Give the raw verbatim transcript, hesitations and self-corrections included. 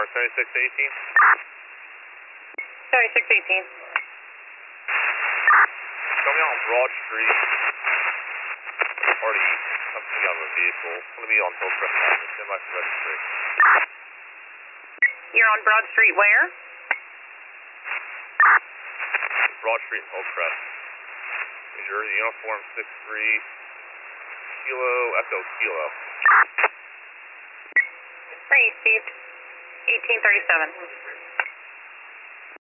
Lamar, seventy-six eighteen. seventy-six eighteen. Show me on Broad Street. Already something out of a vehicle. It's going to be on Hillcrest Avenue. Stand by for registration. You're on Broad Street where? Broad Street, Hillcrest. New Jersey, uniform six three, Kilo, Echo Kilo. Received. eighteen thirty-seven.